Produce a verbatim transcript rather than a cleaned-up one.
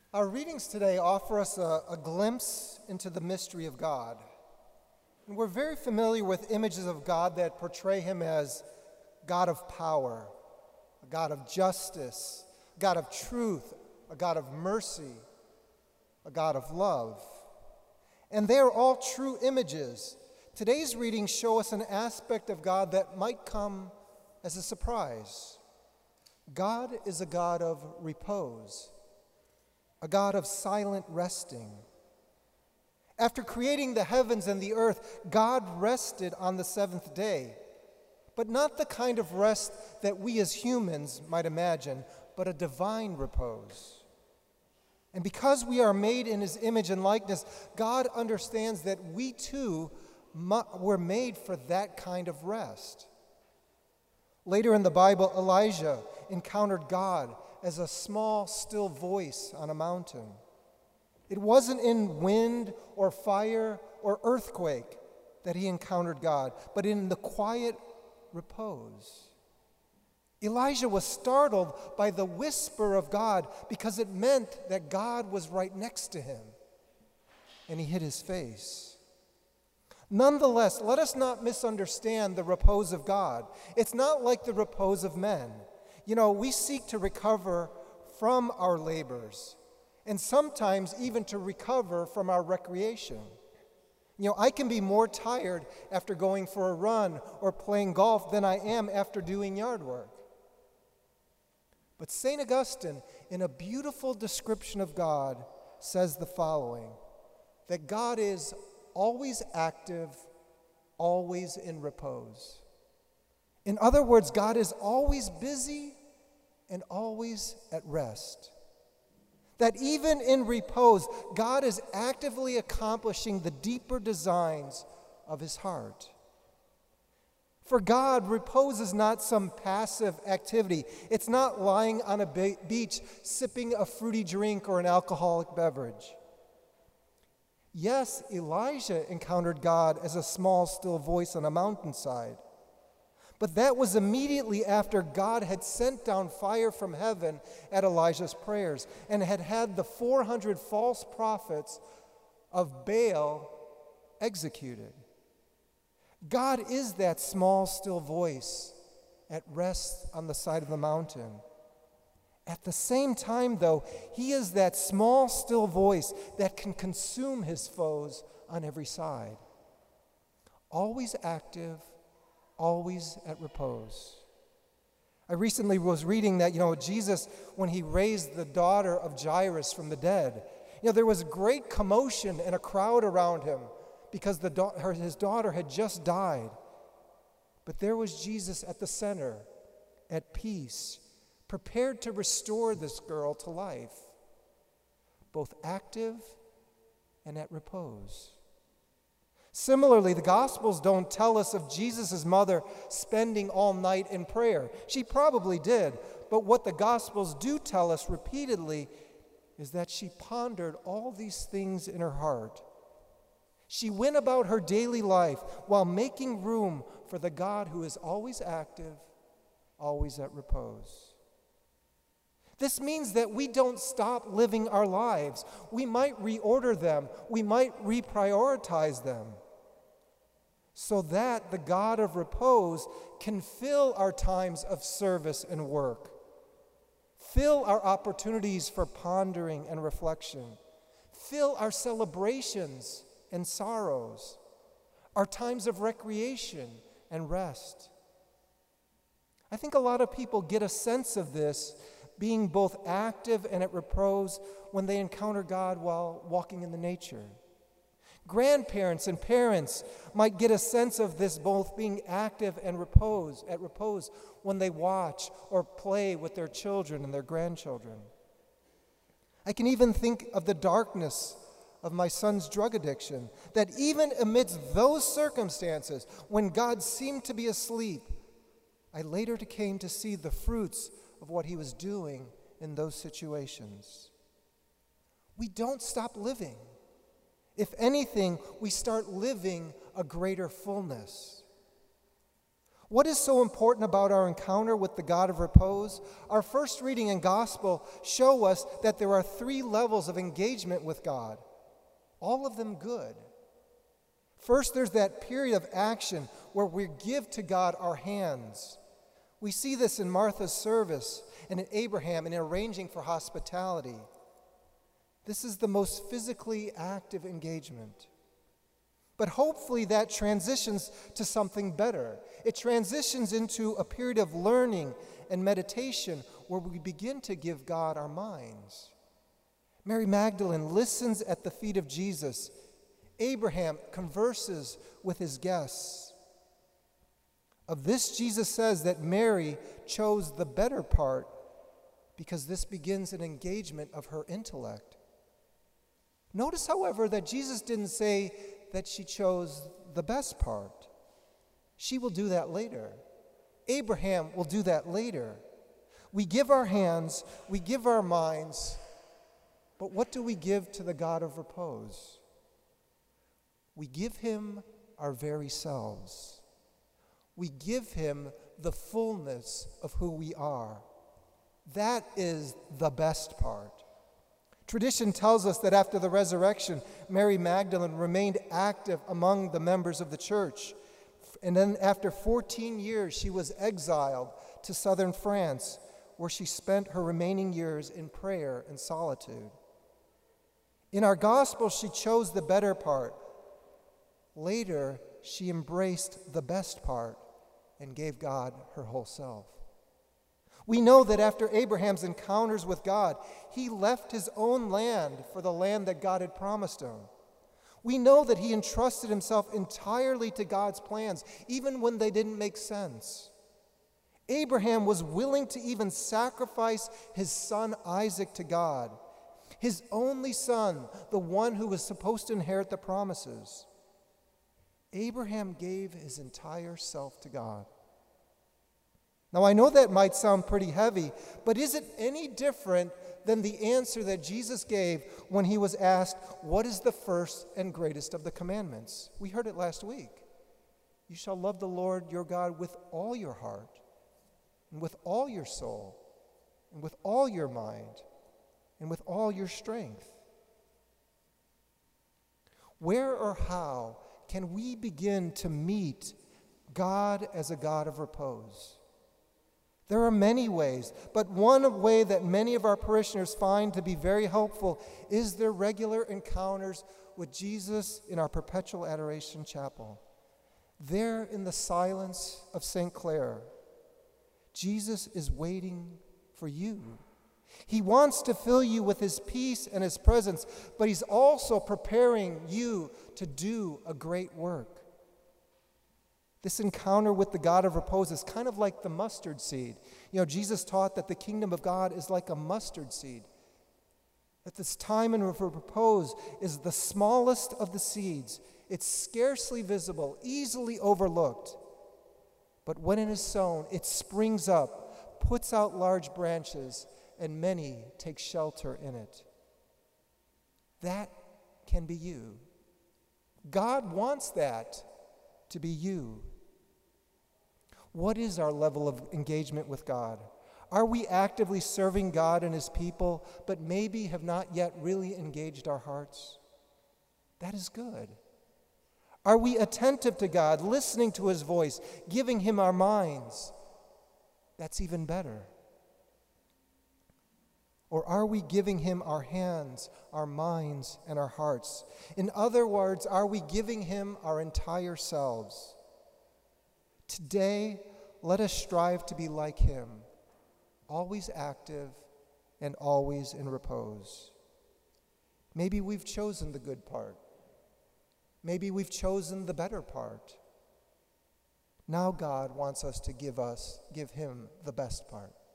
Our readings today offer us a, a glimpse into the mystery of God. And we're very familiar with images of God that portray him as God of power, a God of justice, a God of truth, a God of mercy, a God of love. And they are all true images. Today's readings show us an aspect of God that might come as a surprise. God is a God of repose, a God of silent resting. After creating the heavens and the earth, God rested on the seventh day, but not the kind of rest that we as humans might imagine, but a divine repose. And because we are made in his image and likeness, God understands that we too mu- were made for that kind of rest. Later in the Bible, Elijah encountered God as a small, still voice on a mountain. It wasn't in wind or fire or earthquake that he encountered God, but in the quiet repose. Elijah was startled by the whisper of God because it meant that God was right next to him, and he hid his face. Nonetheless, let us not misunderstand the repose of God. It's not like the repose of men. You know, we seek to recover from our labors, and sometimes even to recover from our recreation. You know, I can be more tired after going for a run or playing golf than I am after doing yard work. But Saint Augustine, in a beautiful description of God, says the following, that God is always active, always in repose. In other words, God is always busy and always at rest. That even in repose, God is actively accomplishing the deeper designs of his heart. For God, repose is not some passive activity. It's not lying on a be- beach sipping a fruity drink or an alcoholic beverage. Yes, Elijah encountered God as a small, still voice on a mountainside. But that was immediately after God had sent down fire from heaven at Elijah's prayers and had had the four hundred false prophets of Baal executed. God is that small, still voice at rest on the side of the mountain. At the same time, though, he is that small, still voice that can consume his foes on every side. Always active, always at repose. I recently was reading that, you know, Jesus, when he raised the daughter of Jairus from the dead, you know, there was great commotion and a crowd around him because the da- her, his daughter had just died. But there was Jesus at the center, at peace, prepared to restore this girl to life, both active and at repose. Similarly, the Gospels don't tell us of Jesus' mother spending all night in prayer. She probably did, but what the Gospels do tell us repeatedly is that she pondered all these things in her heart. She went about her daily life while making room for the God who is always active, always at repose. This means that we don't stop living our lives. We might reorder them. We might reprioritize them so that the God of repose can fill our times of service and work, fill our opportunities for pondering and reflection, fill our celebrations and sorrows, our times of recreation and rest. I think a lot of people get a sense of this being both active and at repose when they encounter God while walking in the nature. Grandparents and parents might get a sense of this both being active and repose, at repose when they watch or play with their children and their grandchildren. I can even think of the darkness of my son's drug addiction, that even amidst those circumstances, when God seemed to be asleep, I later came to see the fruits of what he was doing in those situations. We don't stop living. If anything, we start living a greater fullness. What is so important about our encounter with the God of repose? Our first reading and gospel show us that there are three levels of engagement with God, all of them good. First, there's that period of action where we give to God our hands. We see this in Martha's service and in Abraham in arranging for hospitality. This is the most physically active engagement. But hopefully that transitions to something better. It transitions into a period of learning and meditation where we begin to give God our minds. Mary Magdalene listens at the feet of Jesus. Abraham converses with his guests. Of this, Jesus says that Mary chose the better part because this begins an engagement of her intellect. Notice, however, that Jesus didn't say that she chose the best part. She will do that later. Abraham will do that later. We give our hands, we give our minds, but what do we give to the God of repose? We give him our very selves. We give him the fullness of who we are. That is the best part. Tradition tells us that after the resurrection, Mary Magdalene remained active among the members of the church. And then after fourteen years, she was exiled to southern France, where she spent her remaining years in prayer and solitude. In our gospel, she chose the better part. Later, she embraced the best part and gave God her whole self. We know that after Abraham's encounters with God, he left his own land for the land that God had promised him. We know that he entrusted himself entirely to God's plans, even when they didn't make sense. Abraham was willing to even sacrifice his son Isaac to God, his only son, the one who was supposed to inherit the promises. Abraham gave his entire self to God. Now, I know that might sound pretty heavy, but is it any different than the answer that Jesus gave when he was asked, what is the first and greatest of the commandments? We heard it last week. You shall love the Lord your God with all your heart, and with all your soul, and with all your mind, and with all your strength. Where or how can we begin to meet God as a God of repose? There are many ways, but one way that many of our parishioners find to be very helpful is their regular encounters with Jesus in our Perpetual Adoration Chapel. There in the silence of Saint Clare, Jesus is waiting for you. He wants to fill you with his peace and his presence, but he's also preparing you to do a great work. This encounter with the God of repose is kind of like the mustard seed. You know, Jesus taught that the kingdom of God is like a mustard seed. That this time in repose is the smallest of the seeds. It's scarcely visible, easily overlooked. But when it is sown, it springs up, puts out large branches, and many take shelter in it. That can be you. God wants that to be you. What is our level of engagement with God? Are we actively serving God and his people, but maybe have not yet really engaged our hearts? That is good. Are we attentive to God, listening to his voice, giving him our minds? That's even better. Or are we giving him our hands, our minds, and our hearts? In other words, are we giving him our entire selves? Today, let us strive to be like him, always active and always in repose. Maybe we've chosen the good part. Maybe we've chosen the better part. Now God wants us to give us, give him the best part.